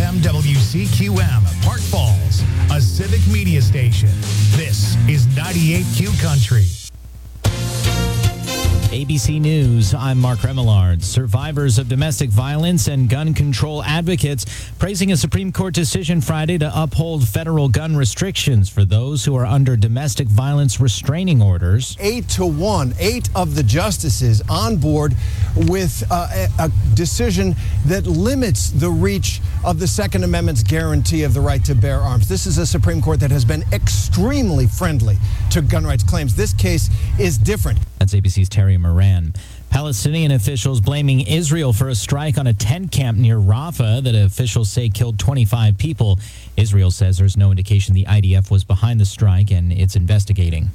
FM WCQM, Park Falls, a civic media station. This is 98Q Country. ABC News, I'm Mark Remillard. Survivors of domestic violence and gun control advocates praising a Supreme Court decision Friday to uphold federal gun restrictions for those who are under domestic violence restraining orders. 8-1, 8 of the justices on board with a decision that limits the reach of the Second Amendment's guarantee of the right to bear arms. This is a Supreme Court that has been extremely friendly to gun rights claims. This case is different. That's ABC's Terry Moran. Palestinian officials blaming Israel for a strike on a tent camp near Rafah that officials say killed 25 people. Israel says there's no indication the IDF was behind the strike and it's investigating.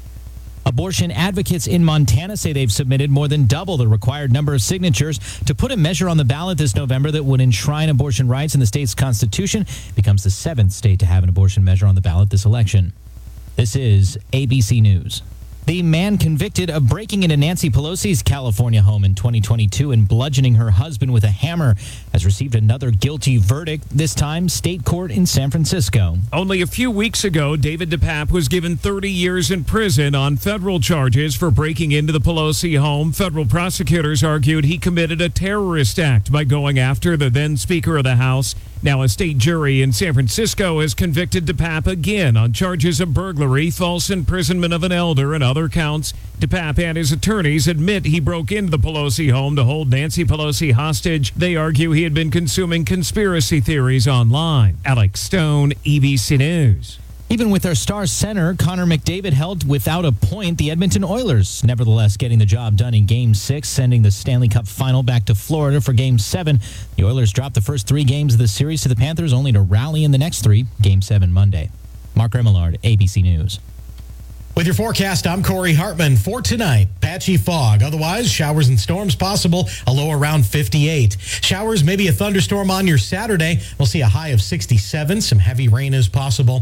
Abortion advocates in Montana say they've submitted more than double the required number of signatures to put a measure on the ballot this November that would enshrine abortion rights in the state's constitution. It becomes the 7th state to have an abortion measure on the ballot this election. This is ABC News. The man convicted of breaking into Nancy Pelosi's California home in 2022 and bludgeoning her husband with a hammer has received another guilty verdict, this time state court in San Francisco. Only a few weeks ago, David DePape was given 30 years in prison on federal charges for breaking into the Pelosi home. Federal prosecutors argued he committed a terrorist act by going after the then Speaker of the House. Now a state jury in San Francisco has convicted DePape again on charges of burglary, false imprisonment of an elder, and other counts. DePape and his attorneys admit he broke into the Pelosi home to hold Nancy Pelosi hostage. They argue he had been consuming conspiracy theories online. Alex Stone, ABC News. Even with their star center, Connor McDavid held without a point the Edmonton Oilers, nevertheless getting the job done in Game 6, sending the Stanley Cup final back to Florida for Game 7. The Oilers dropped the first 3 games of the series to the Panthers, only to rally in the next 3, Game 7 Monday. Mark Remillard, ABC News. With your forecast, I'm Corey Hartman. For tonight, patchy fog. Otherwise, showers and storms possible, a low around 58. Showers, maybe a thunderstorm on your Saturday. We'll see a high of 67. Some heavy rain is possible.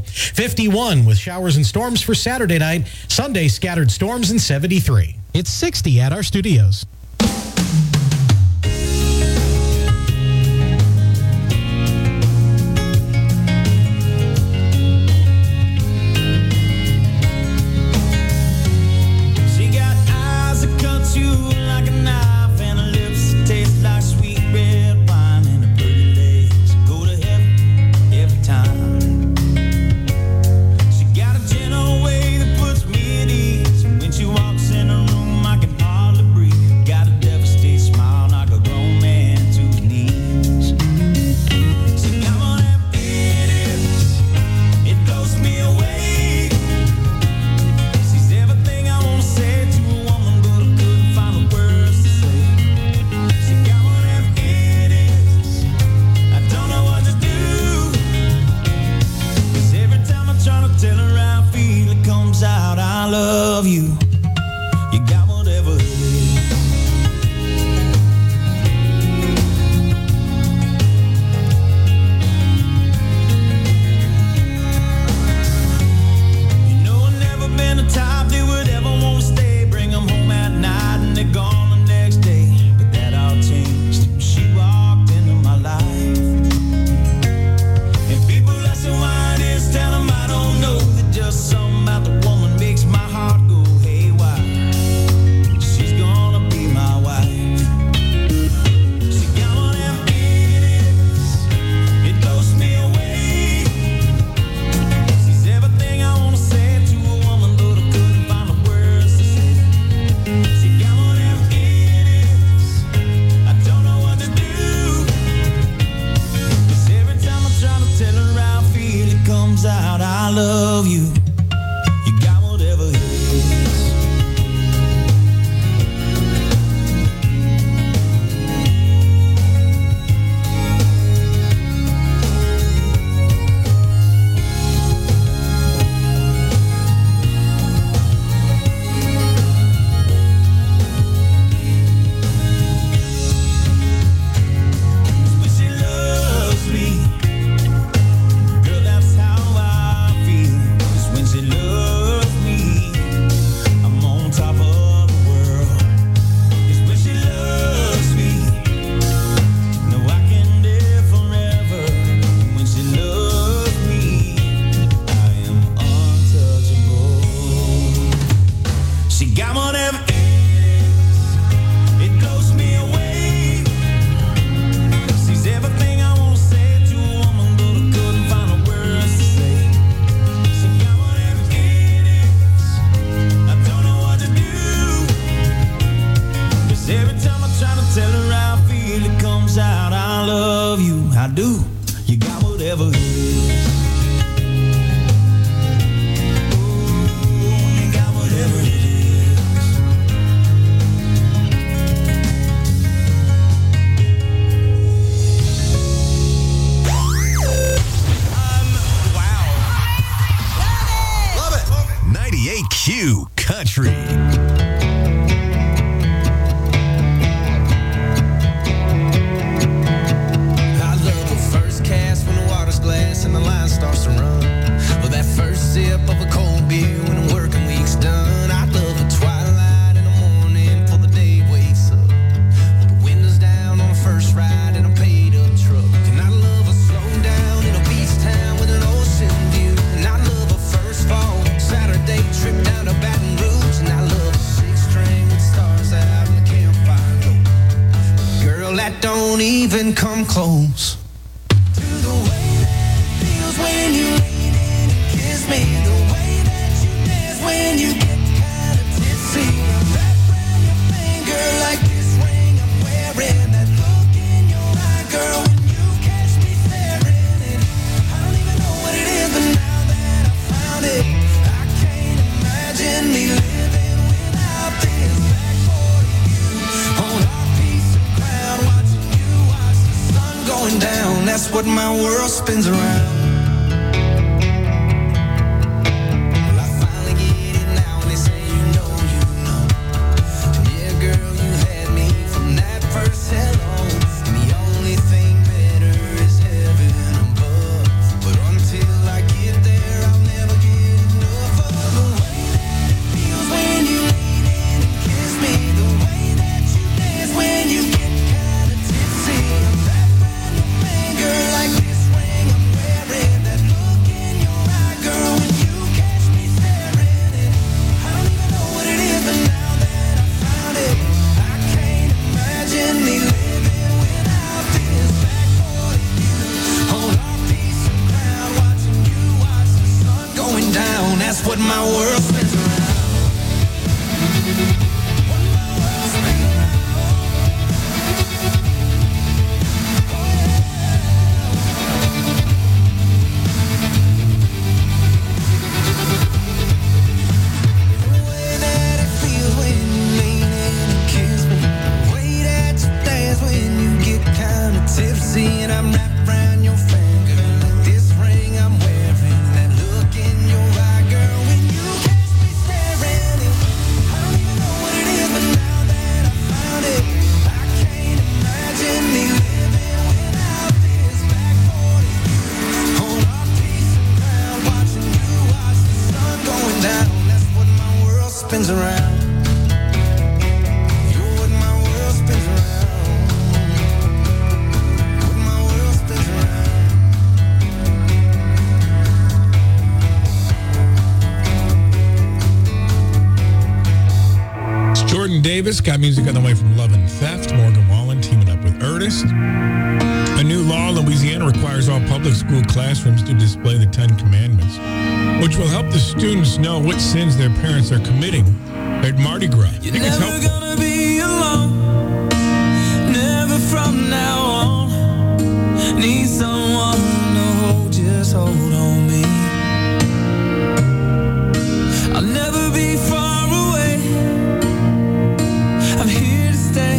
51 with showers and storms for Saturday night. Sunday, scattered storms and 73. It's 60 at our studios. Tell 'em I don't know that just something about the woman makes my heart go hey. got whatever it is. It blows me away. She's everything I want to say to a woman, but I couldn't find the words to say. She got whatever it is. I don't know what to do. 'Cause every time I try to tell her how I feel, it comes out, I love you. I do. You got whatever it is. Oh, you got whatever it is. Wow. Love it. 98Q Country. Glass and the line starts to run. Or that first sip of a cold beer when the working week's done. I love the twilight in the morning before the day wakes up. With the windows down on the first ride in a paid up truck. And I love a slow down in a beach town with an ocean view. And I love a first fall Saturday trip down to Baton Rouge. And I love a six string with stars out in the campfire glow. Girl, that don't even come close. When you lean in and kiss me, the way that you dance when you get kind of tipsy, I'm wrapped around your finger like this ring I'm wearing. That look in your eye, girl, when you catch me staring. And I don't even know what it is, but now that I found it, I can't imagine me living without this. Backboard of you on our piece of ground, watching you watch the sun going down. That's what my world spins around. Davis got music on the way from Love and Theft. Morgan Wallen teaming up with Ernest. A new law in Louisiana requires all public school classrooms to display the 10 Commandments, which will help the students know what sins their parents are committing at Mardi Gras. I think it's helpful. You're never gonna be alone. Never from now on. Need someone to hold, just hold on me. I'll never be far away. I'm here to stay.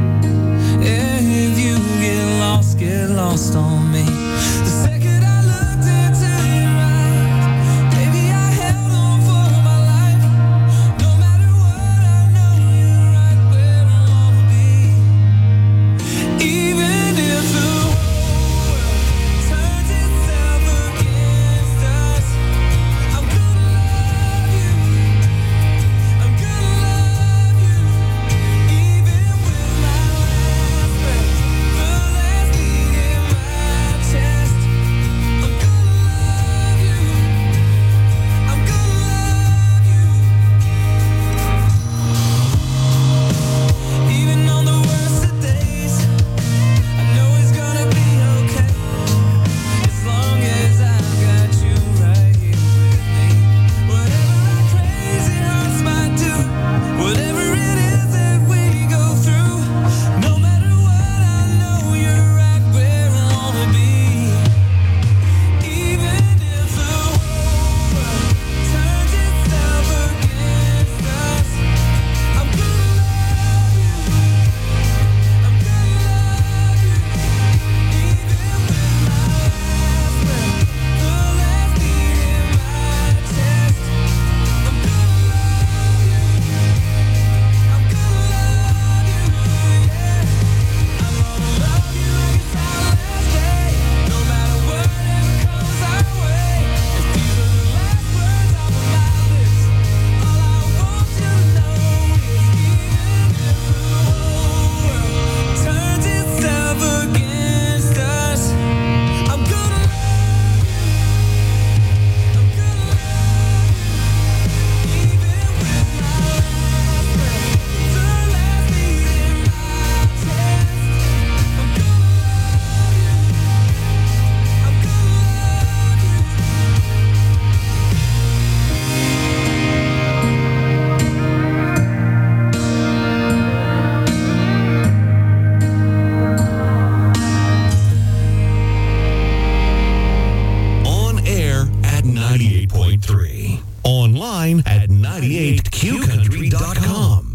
If you get lost on me. The second I looked into your eyes, baby, I held on for my life. No matter what, I know you're right where I wanna be. Even if the whole world turns itself against us. 98QCountry.com.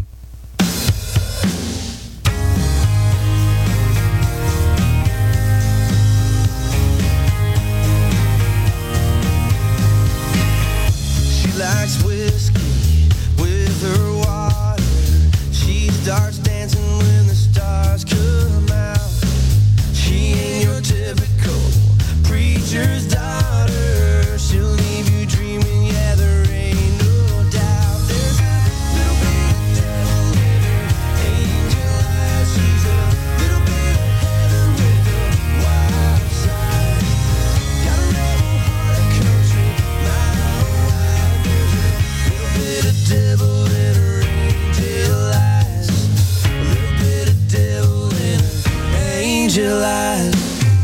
She likes whiskey with her water. She starts dancing when the stars come out. She ain't your typical preacher's daughter. She'll leave you dreaming, yeah, there ain't no doubt. There's a little bit of devil in her angel eyes. She's a little bit of heaven with a wild side. Got a rebel heart of country, mile wide. There's a little bit of devil in her angel eyes. A little bit of devil in her angel eyes.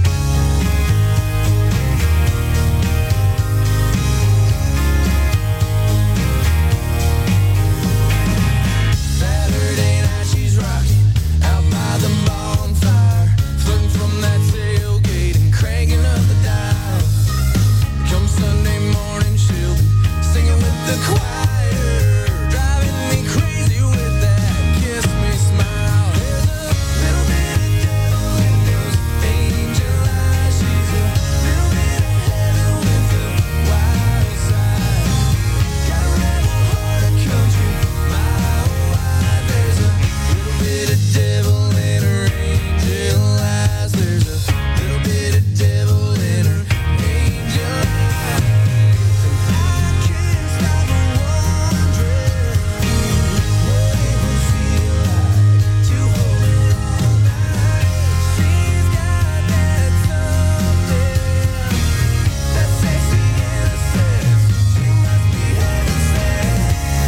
Saturday night she's rocking out by the bonfire, flirting from that tailgate and cranking up the dial. Come Sunday morning she'll be singing with the choir, driving me crazy with that kiss me smile. There's a little bit of devil in those angel eyes. She's a little bit of heaven with a wild side. Got a rebel heart of country, mile wide. There's a little bit of devil in her angel eyes. There's a little bit of devil in her angel eyes. I can't stop wondering what it would feel like to hold her all night. She's got that something, that sexy innocence. She must be heaven sent.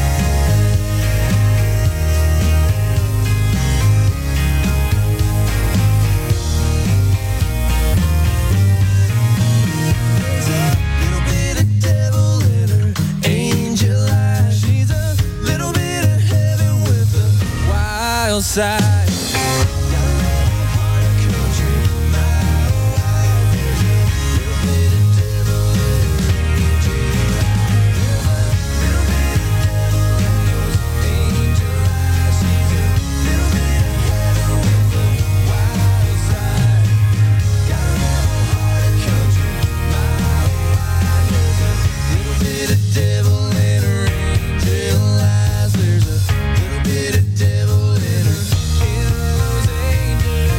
There's a little bit of devil in her angel eyes. She's a little bit of heaven with a wild side. Got a rebel heart of country, mile wide. There's a little bit of devil in her angel eyes. There's a little bit of devil in those angel eyes. She's a little bit of heaven with a wild side. Got a rebel heart of country, mile wide. There's a little bit of devil in her angel eyes. There's a little bit of devil in her, in those angel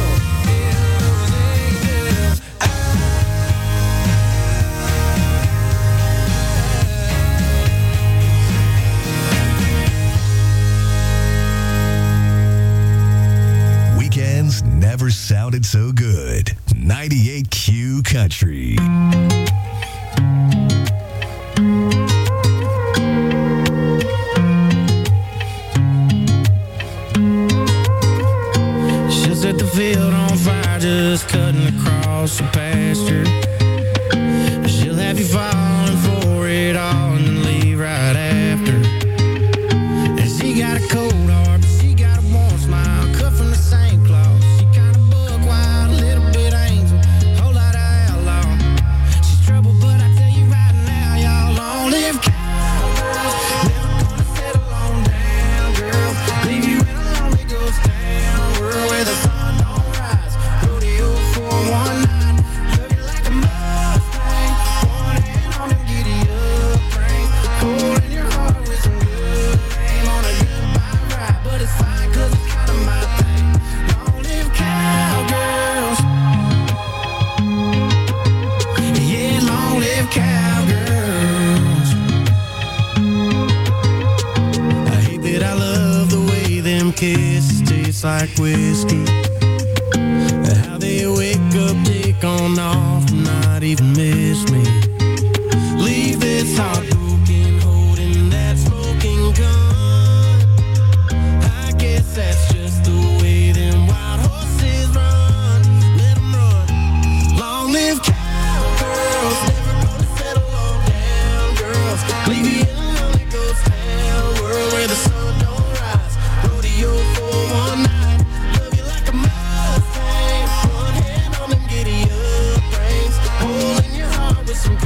Weekends never sounded so good. 98Q Country. She'll set the field on fire, just cutting across the pasture. She'll have you falling for it all and then leave right after. And she got a cold heart, but she got a warm smile, cut from the same cloth. She kind of buck wild, a little bit angel, whole lot of outlaw. She's trouble, but I tell you right now, y'all long live cowgirls. Never gonna settle on down, girl. Leave you in a lonely ghost town, world where the sun don't rise. Rodeo for one night, love you like a Mustang. One hand on them giddy up reins, cold in your heart with some good aim on a goodbye ride. But it's fine 'cause it's kind of my thing. Long live cowgirls. Yeah, long live cowgirls. I hate that I love the way them kisses taste like whiskey. How they wake up, take on off, and not even miss me. Leave this heart broken, holding that smoking gun. I guess that's just the way them wild horses run. Let 'em run. Long live cowgirls, never gonna settle on down, girls. Leave you in a lonely ghost town, world where the sun don't rise. Rodeo for one night, love you like a Mustang. One hand on them giddy up reins, holding your heart with some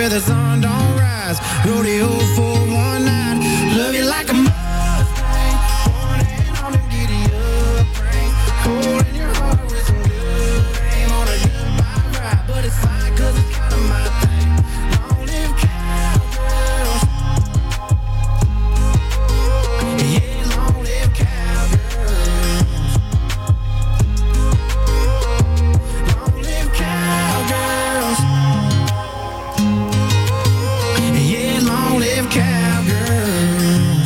where the sun don't rise. Rodeo for one night. Love you like a Mustang. One hand on the giddy up brain. Holding your heart with some good aim on a goodbye ride. But it's fine 'cause it's kind of my thing. Long live cowgirls. Yeah, long live cowgirls. Long live cowgirls. Yeah, long live cowgirls.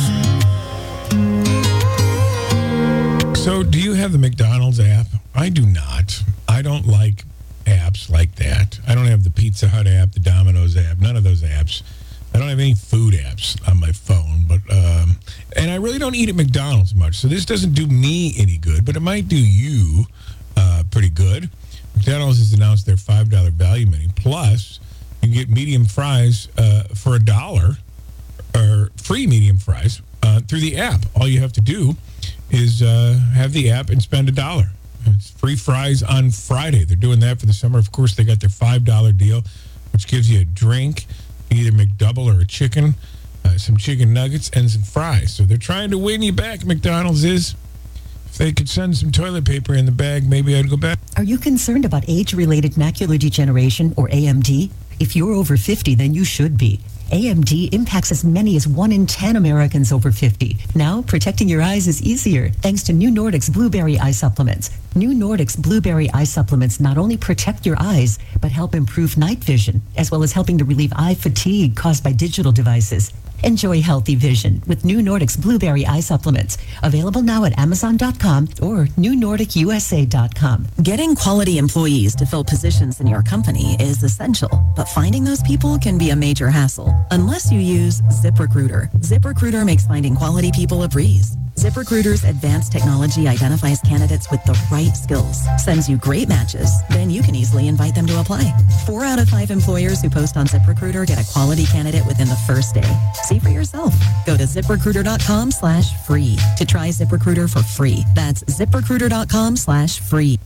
So, do you have the McDonald's app? I do not. I don't like apps like that. I don't have the Pizza Hut app, the Domino's app, none of those apps. I don't have any food apps on my phone, but and I really don't eat at McDonald's much, so this doesn't do me any good, but it might do you pretty good. McDonald's has announced their $5 value menu. Plus, you can get medium fries for $1, or free medium fries through the app. All you have to do is have the app and spend $1. It's free fries on Friday. They're doing that for the summer. Of course, they got their $5 deal, which gives you a drink, either McDouble or a chicken, some chicken nuggets, and some fries. So they're trying to win you back, McDonald's is. If they could send some toilet paper in the bag, maybe I'd go back. Are you concerned about age-related macular degeneration, or AMD? If you're over 50, then you should be. AMD impacts as many as 1 in 10 Americans over 50. Now, protecting your eyes is easier thanks to New Nordic's Blueberry Eye Supplements. New Nordic's Blueberry Eye Supplements not only protect your eyes, but help improve night vision, as well as helping to relieve eye fatigue caused by digital devices. Enjoy healthy vision with New Nordic's Blueberry Eye Supplements. Available now at Amazon.com or NewNordicUSA.com. Getting quality employees to fill positions in your company is essential, but finding those people can be a major hassle unless you use ZipRecruiter. ZipRecruiter makes finding quality people a breeze. ZipRecruiter's advanced technology identifies candidates with the right skills, sends you great matches, then you can easily invite them to apply. 4 out of 5 employers who post on ZipRecruiter get a quality candidate within the first day. See for yourself. Go to ZipRecruiter.com/free to try ZipRecruiter for free. That's ZipRecruiter.com/free.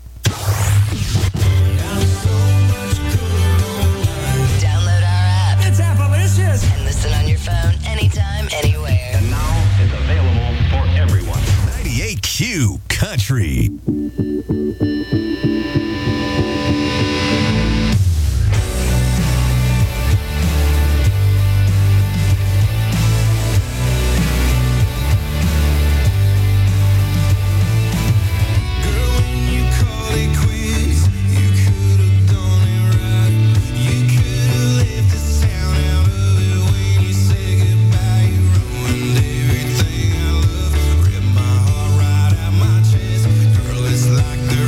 Download our app. It's Appalicious. And listen on your phone anytime, anywhere. And now it's available for everyone. 98Q Country. Like the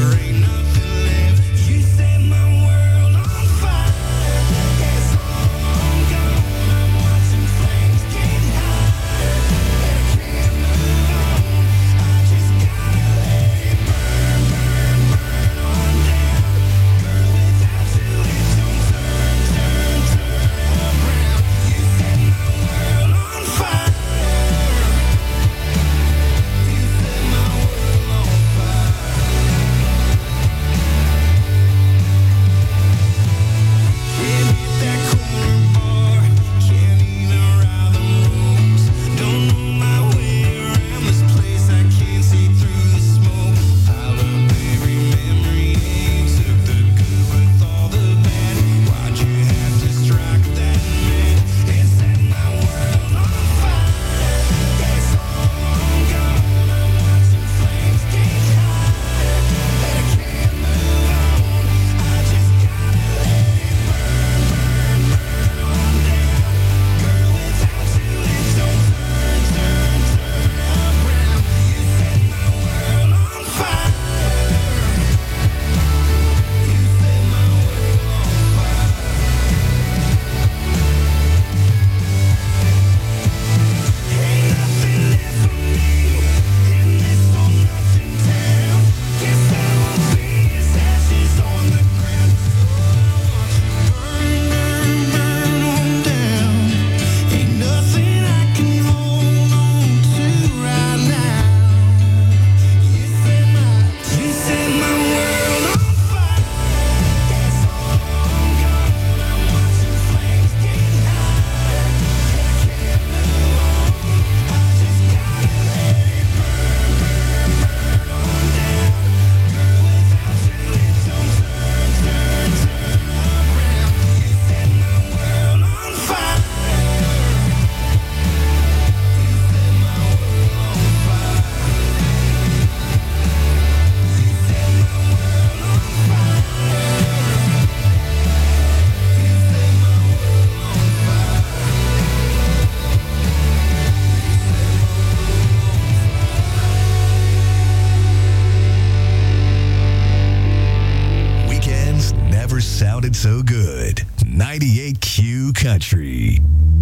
Country.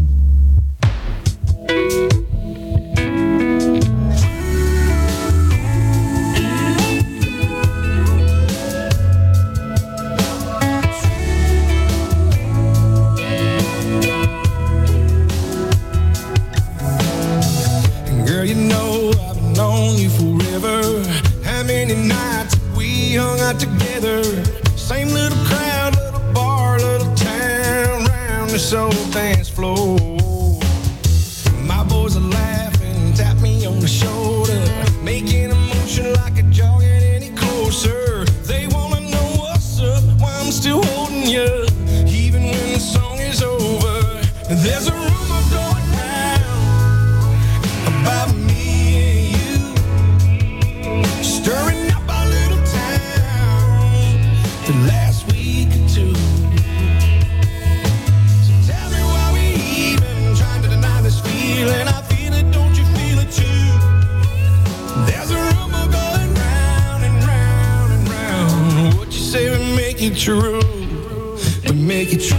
Girl, you know I've known you forever. How many nights we hung out together? Same little crowd, little bar, little town, round this old dance floor. My boys are laughing, tap me on the shoulder, making a motion like a jogging any closer. They wanna know what's up, why I'm still holding you, even when the song is over. There's a rumor going round about me and you, stirring up our little town the last week or two. So tell me why we even trying to deny this feeling. I feel it, don't you feel it too? There's a rumor going round and round and round. What you say we make it true, we make it true.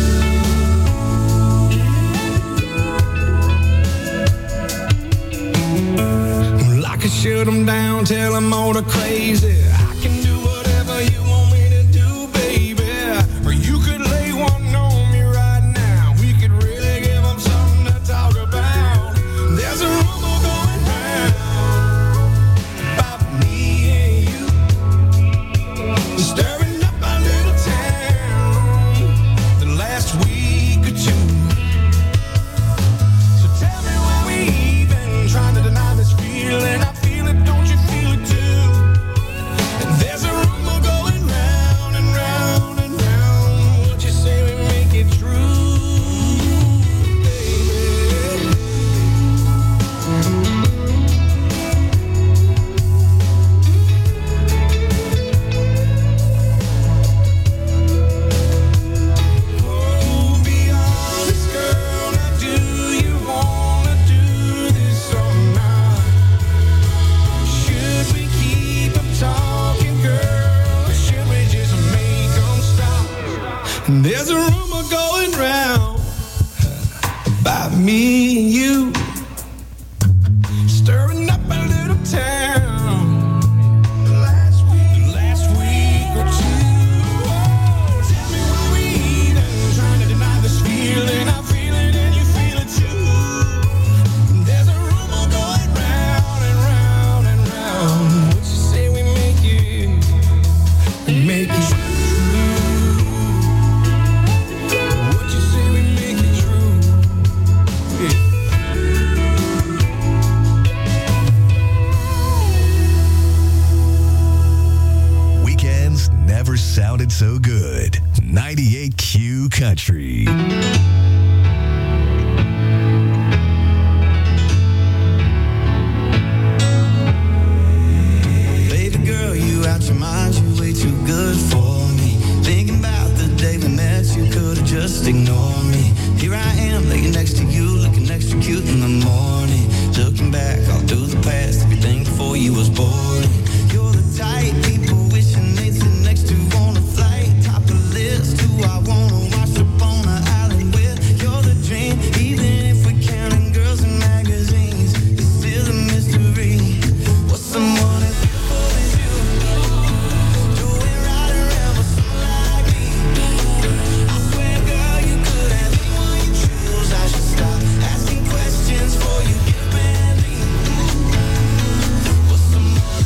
Shut them down, tell them all the crazy. I can do whatever you want me to do, baby. Or you could lay one on me right now. We could really give them something to talk about. There's a rumor going round about me and you, stirring up our little town the last week or two. So tell me why we even trying to deny this feeling. Don't you feel it too? And there's a rumor going round and round and round. What you say we make it true, baby? Oh, be honest, girl. Now, do you wanna do this or not? Should we keep them talking, girl, or should we just make them stop? There's a rumor going round about me and you, stirring up a little town the last week or two. Oh, tell me why we even trying to deny this feeling. I feel it and you feel it too. There's a rumor going round and round and round. What you say we make it true? What you say we make it true? Yeah. Weekends never sounded so good. 98Q Country. Baby girl, you out your mind, you way too good for me. Thinking about the day we met, you could've just ignored me. Here I am, laying next to you, looking extra cute in the morning. Looking back all through the past, everything before you was boring. You're the type people wishing they'd sit next to on a flight. Top of the list, who I wanna wash up on the island with. You're the dream, even if we're counting girls in magazines. It's still a mystery. What's someone as beautiful as you doing right around with someone like me? I swear, girl, you could have anyone you choose. I should stop asking questions before you get ready. What's someone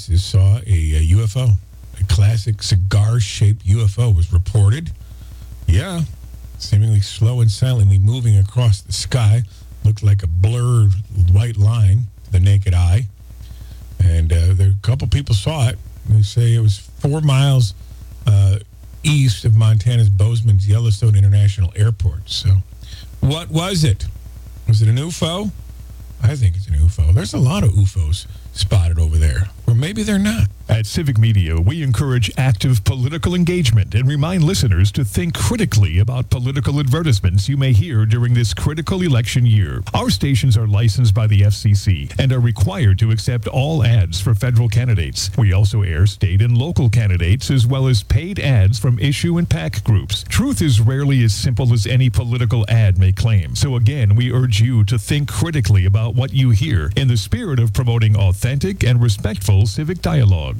eyewitnesses saw a UFO. A classic cigar-shaped UFO was reported. Yeah, seemingly slow and silently moving across the sky. Looked like a blurred white line to the naked eye. And a couple people saw it. They say it was 4 miles east of Montana's Bozeman's Yellowstone International Airport. So what was it? Was it an UFO? I think it's an UFO. There's a lot of UFOs spotted over there. Or maybe they're not. At Civic Media, we encourage active political engagement and remind listeners to think critically about political advertisements you may hear during this critical election year. Our stations are licensed by the FCC and are required to accept all ads for federal candidates. We also air state and local candidates as well as paid ads from issue and PAC groups. Truth is rarely as simple as any political ad may claim. So again, we urge you to think critically about what you hear in the spirit of promoting authentic and respectful civic dialogue.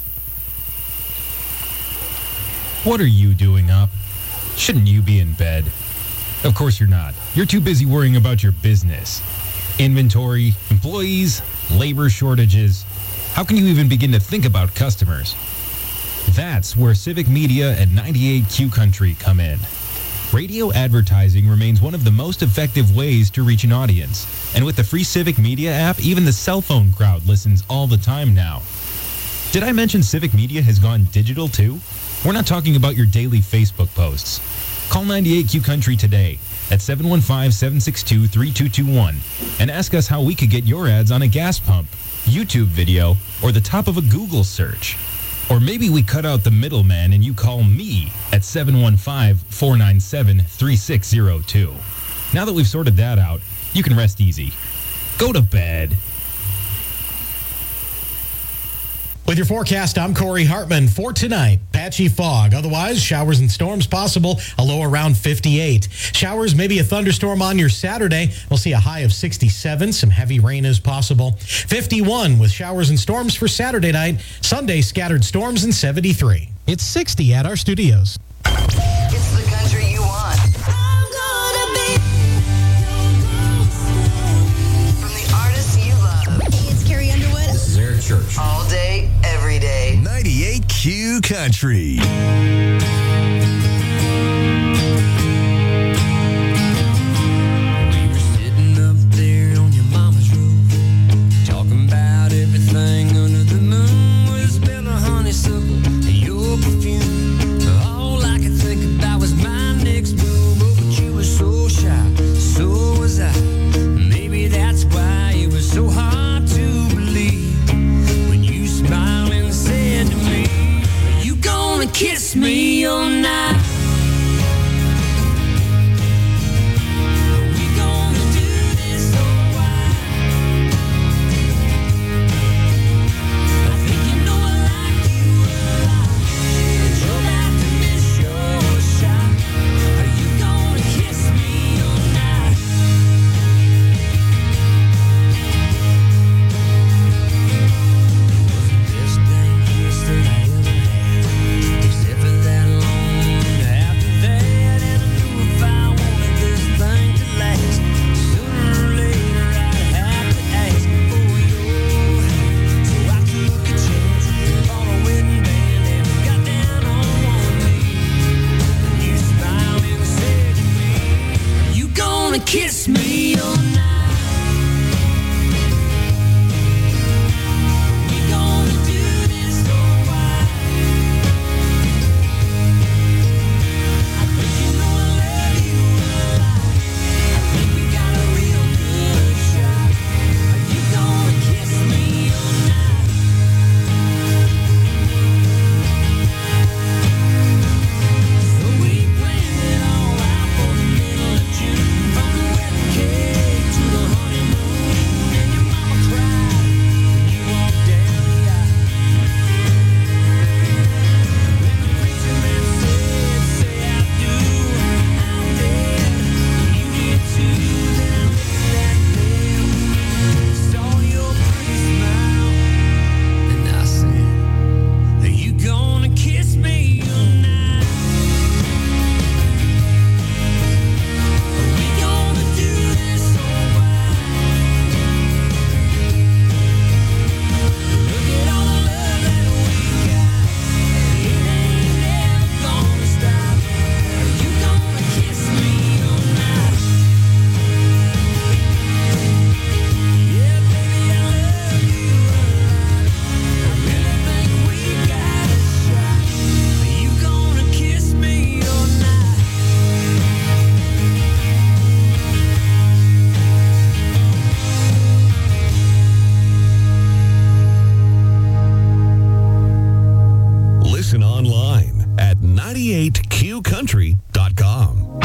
What are you doing up? Shouldn't you be in bed? Of course you're not. You're too busy worrying about your business. Inventory, employees, labor shortages. How can you even begin to think about customers? That's where Civic Media and 98Q Country come in. Radio advertising remains one of the most effective ways to reach an audience. And with the free Civic Media app, even the cell phone crowd listens all the time now. Did I mention Civic Media has gone digital too? We're not talking about your daily Facebook posts. Call 98Q Country today at 715-762-3221 and ask us how we could get your ads on a gas pump, YouTube video, or the top of a Google search. Or maybe we cut out the middleman and you call me at 715-497-3602. Now that we've sorted that out, you can rest easy. Go to bed. With your forecast, I'm Corey Hartman. For tonight, patchy fog. Otherwise, showers and storms possible, a low around 58. Showers, maybe a thunderstorm on your Saturday. We'll see a high of 67. Some heavy rain is possible. 51 with showers and storms for Saturday night. Sunday, scattered storms and 73. It's 60 at our studios. It's the country you want. I'm gonna be from the artists you love. Hey, it's Carrie Underwood. This is Eric Church. All day, every day. 98Q Country. We were sitting up there on your mama's roof, talking about everything under the moon. With a smell of honeysuckle and your perfume. All I could think about was my next move. Oh, but you were so shy, so was I. Maybe that's why it was so hard to believe when you smiled and said to me, "Are you gonna kiss me all night?" We gonna do this so wide. I think you know I like you a lot, but you're about to miss your shot. Are you gonna kiss me all night? It was the best thing kiss that I ever had, except for that long 98QCountry.com.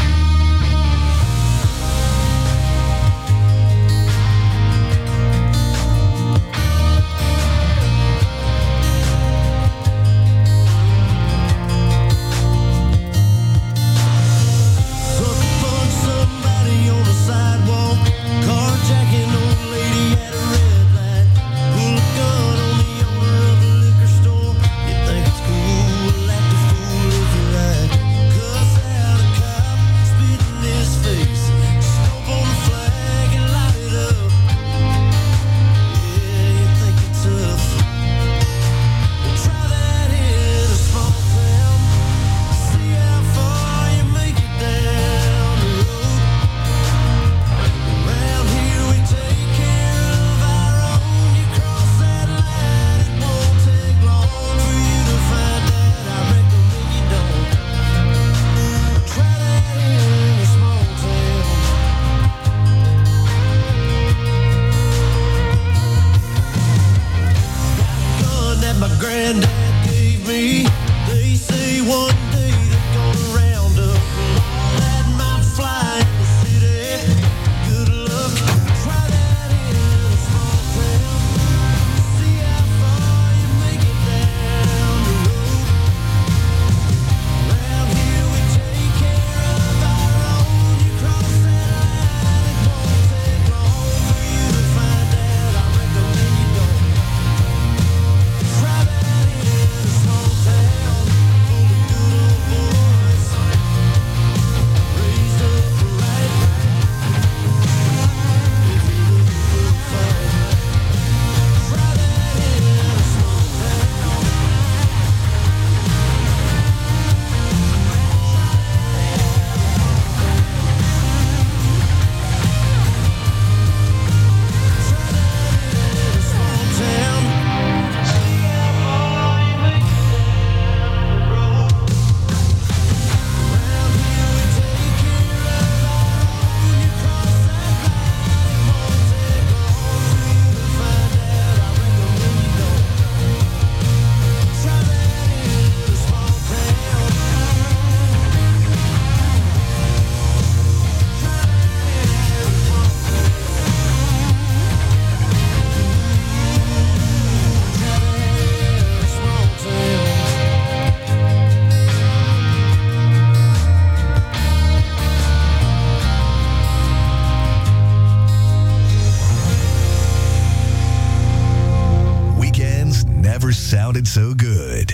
Sounded so good.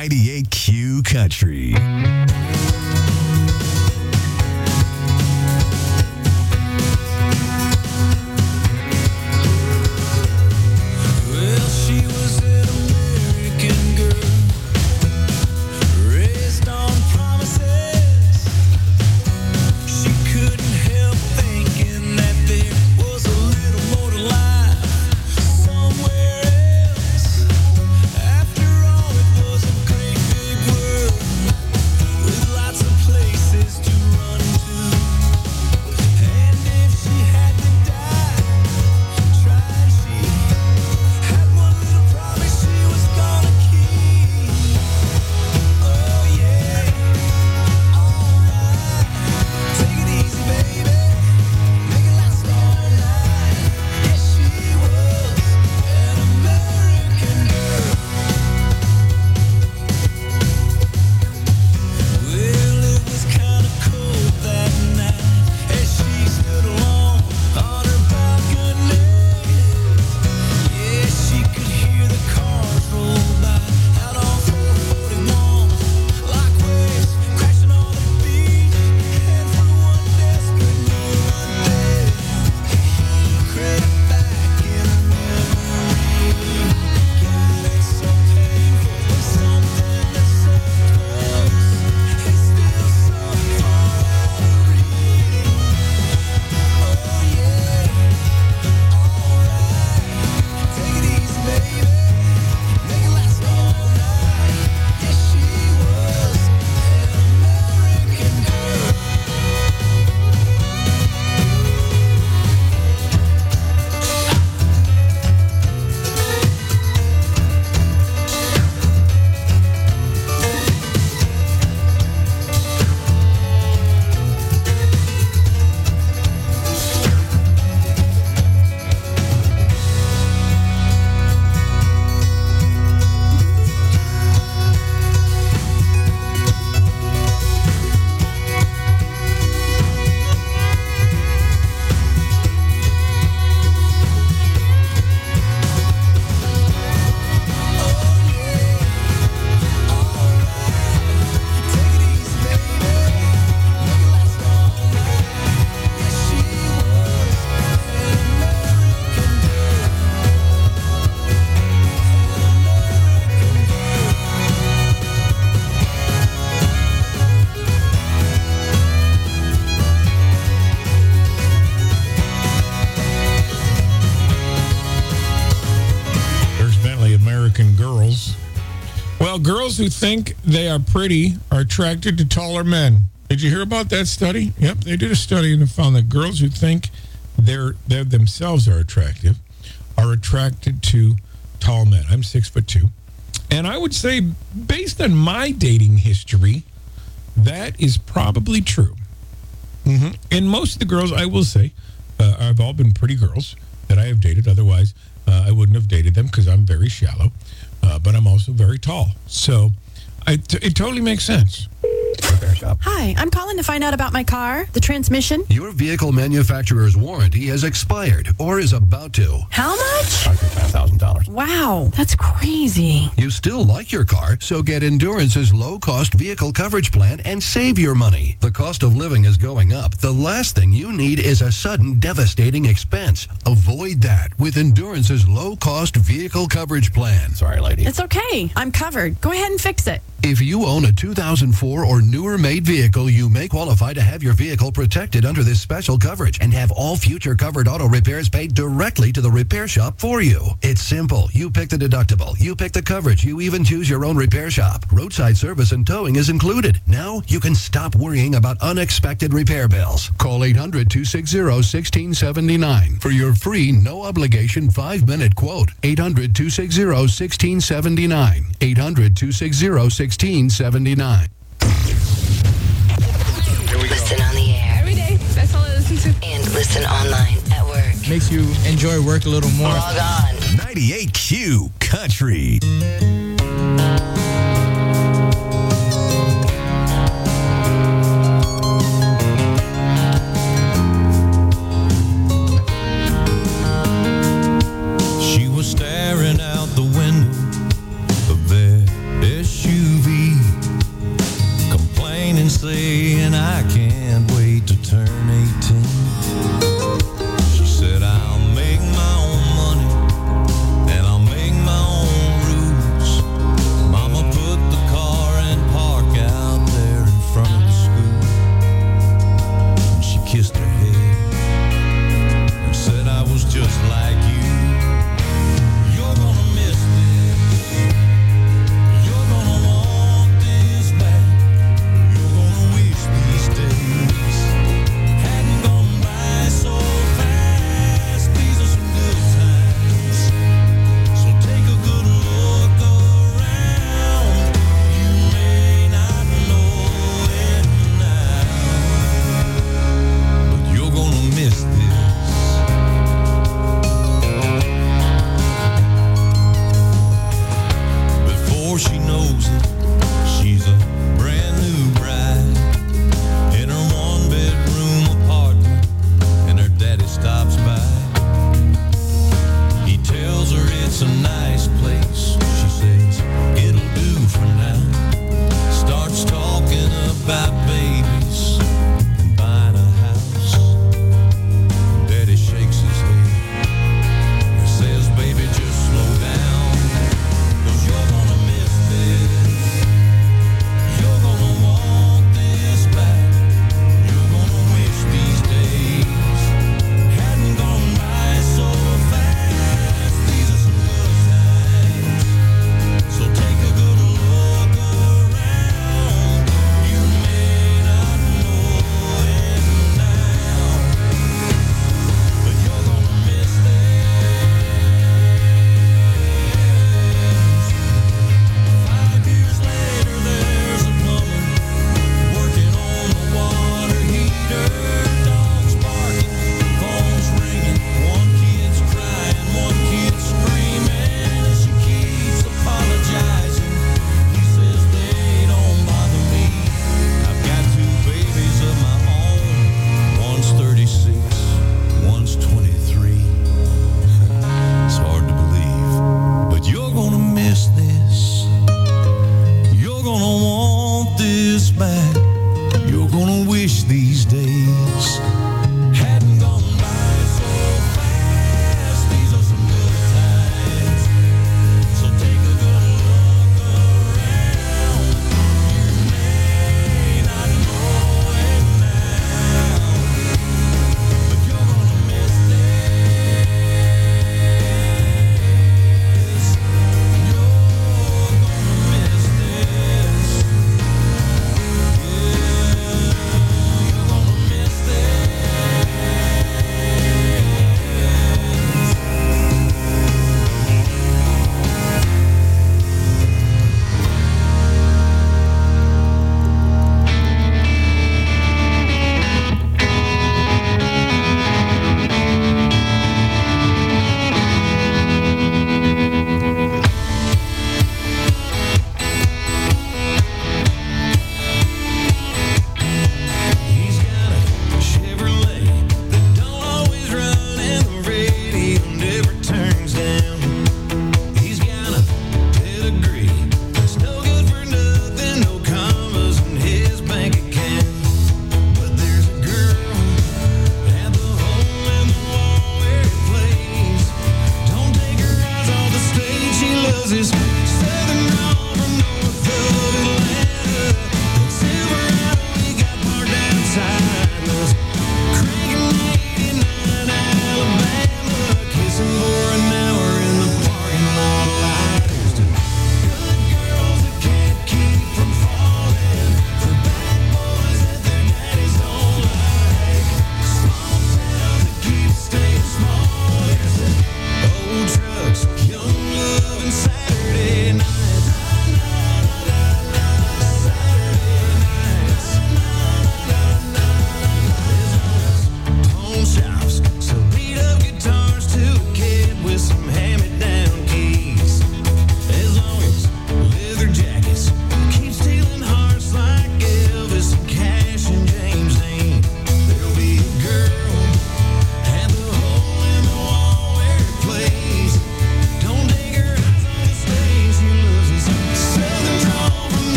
98Q Country. Well, she was an American girl, raised on promises. She couldn't help thinking that there was a little more to life somewhere else. After all, it was a great big world with lots of girls? Well, girls who think they are pretty are attracted to taller men. Did you hear about that study? Yep, they did a study and found that girls who think they themselves are attractive to tall men. I'm 6'2", and I would say, based on my dating history, that is probably true. And most of the girls, I will say, have all been pretty girls that I have dated. Otherwise, I wouldn't have dated them because I'm very shallow, but I'm also very tall. So it totally makes sense. Repair shop. Hi, I'm calling to find out about my car, the transmission. Your vehicle manufacturer's warranty has expired or is about to. How much? $5,000. Wow, that's crazy. You still like your car, so get Endurance's low-cost vehicle coverage plan and save your money. The cost of living is going up. The last thing you need is a sudden, devastating expense. Avoid that with Endurance's low-cost vehicle coverage plan. Sorry, lady. It's okay. I'm covered. Go ahead and fix it. If you own a 2004 or newer made vehicle, you may qualify to have your vehicle protected under this special coverage and have all future covered auto repairs paid directly to the repair shop for you. It's simple. You pick the deductible. You pick the coverage. You even choose your own repair shop. Roadside service and towing is included. Now you can stop worrying about unexpected repair bills. Call 800-260-1679 for your free, no-obligation 5-minute quote. 800-260-1679. 800-260-1679. Listen on the air. Every day. That's all I listen to. And listen online at work. Makes you enjoy work a little more. Log on. 98Q Country. She was staring out the window of that SUV, complaining, saying, I can't wait to turn 18. She said, I'll make my own money and I'll make my own rules. Mama put the car and park out there in front of the school. And she kissed her head and said, I was just like you. You're gonna miss this. You're gonna want this back. You're gonna wish these days hadn't gone by so fast. These are some good times, so take a good look around. You may not know it now, but you're gonna miss this. Before she knows it, she's a brand new bride in her one-bedroom apartment, and her daddy stops by. He tells her it's a nice place. She says it'll do for now. Starts talking about babies and buying a house. Daddy shakes his head and says, baby, just slow down, 'cause you're gonna miss this.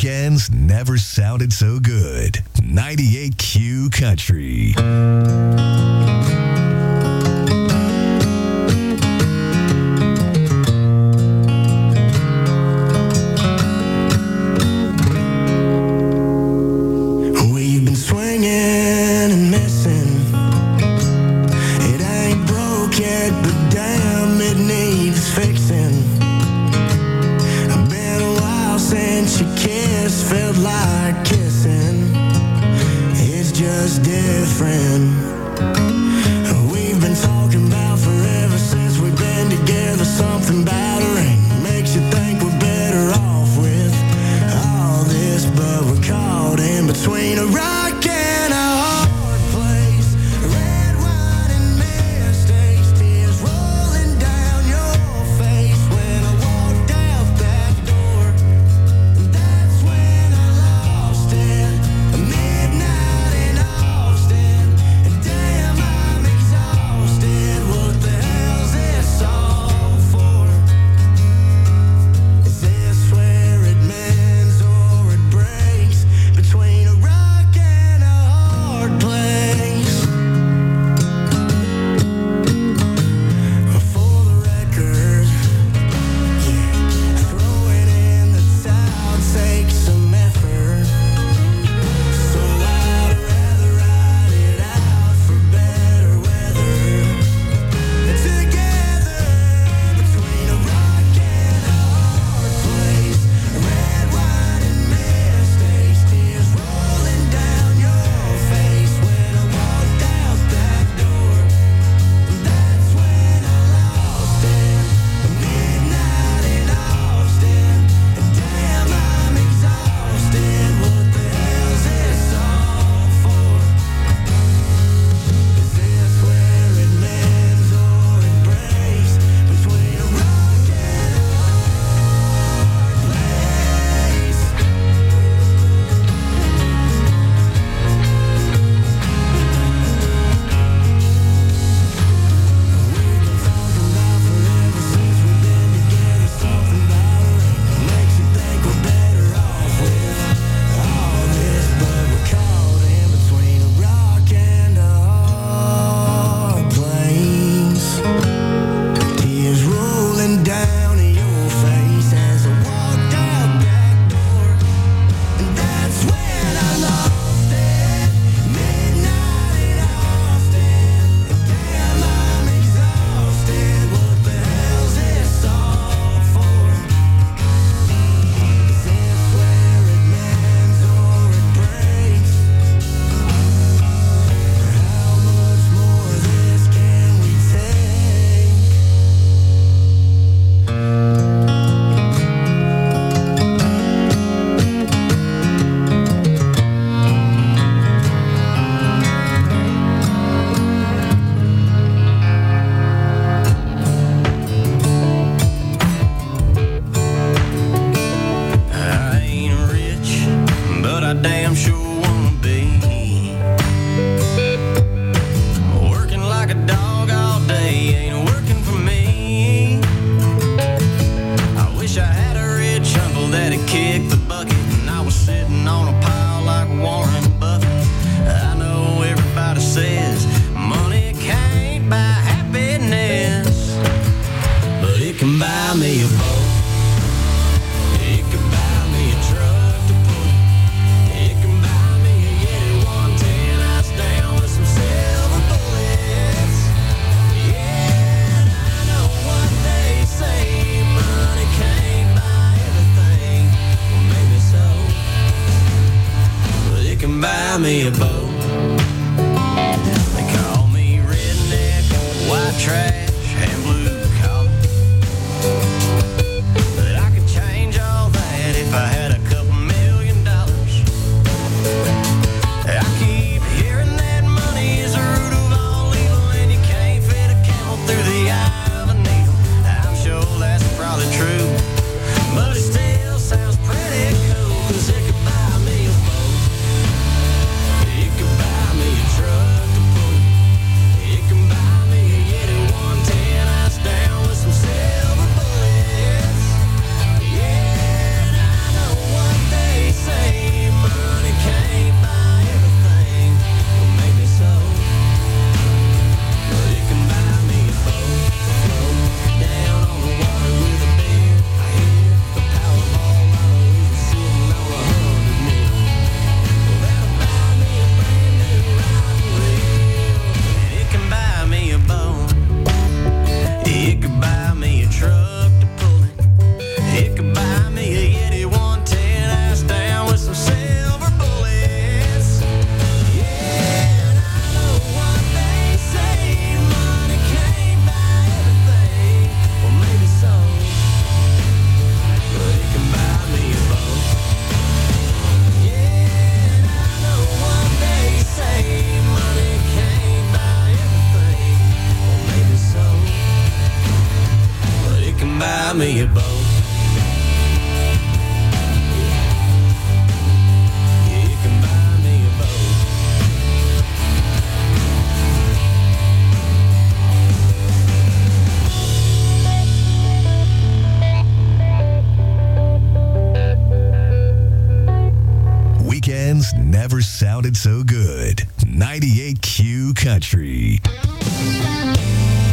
weekends never sounded so good. 98Q Country. We've been swinging and missing. It ain't broke yet, but damn, it needs fixing. Been a while since you kissed, felt like kissing. It's just different. We've been talking about forever since we've been together. Something about a ring makes you think we're better off with all this, but we're caught in between a rock and a hard place. Red wine and mistakes, tears rolling down your face. When I walked out that door, that's when I lost it. Midnight in Austin, and damn, I'm exhausted. What the hell's this all for? Is this where it mends or it breaks? Between a rock and a hard place. For the record, throwing in the towel takes some effort. So I'd rather ride it out for better weather. Together, between a rock and a hard place. Red wine and mistakes, tears rolling down your face. When I walked out that door, that's when I lost it. Midnight in Austin, damn, I'm exhausted. What the hell's this all for? Is this where it mends or it breaks? Between a rock and a hard place. Makes you think we're better off with all this, but we're caught in between a rock and a hard place. Tears rolling down your face as I walked out that door, and that's when I lost it. Midnight in Austin, damn, I'm exhausted. What the hell's this all for? Is this where it mends or it breaks? How much more of this can we take? I ain't rich, but I damn sure wanna be. Working like a dog all day ain't working for me. I wish I had a rich uncle that'd kick the bucket and I was sitting on a pile like Warren Buffett. I know everybody says money can't buy happiness, but it can buy me a boat. It can buy me a truck to pull. It can buy me a Yeti 110 ice down with some silver bullets. Yeah, and I know what they say, money can't buy everything. Well, maybe so, but it can buy me a boat. They call me redneck, white trash, and blue collar. But I could change all that if I had a couple $1 million. I keep hearing that money is the root of all evil, and you can't fit a camel through the eye of a needle. I'm sure that's probably true, but it still sounds pretty cool, 'cause it could buy me a boat. It could Songs never sounded so good. 98Q Country.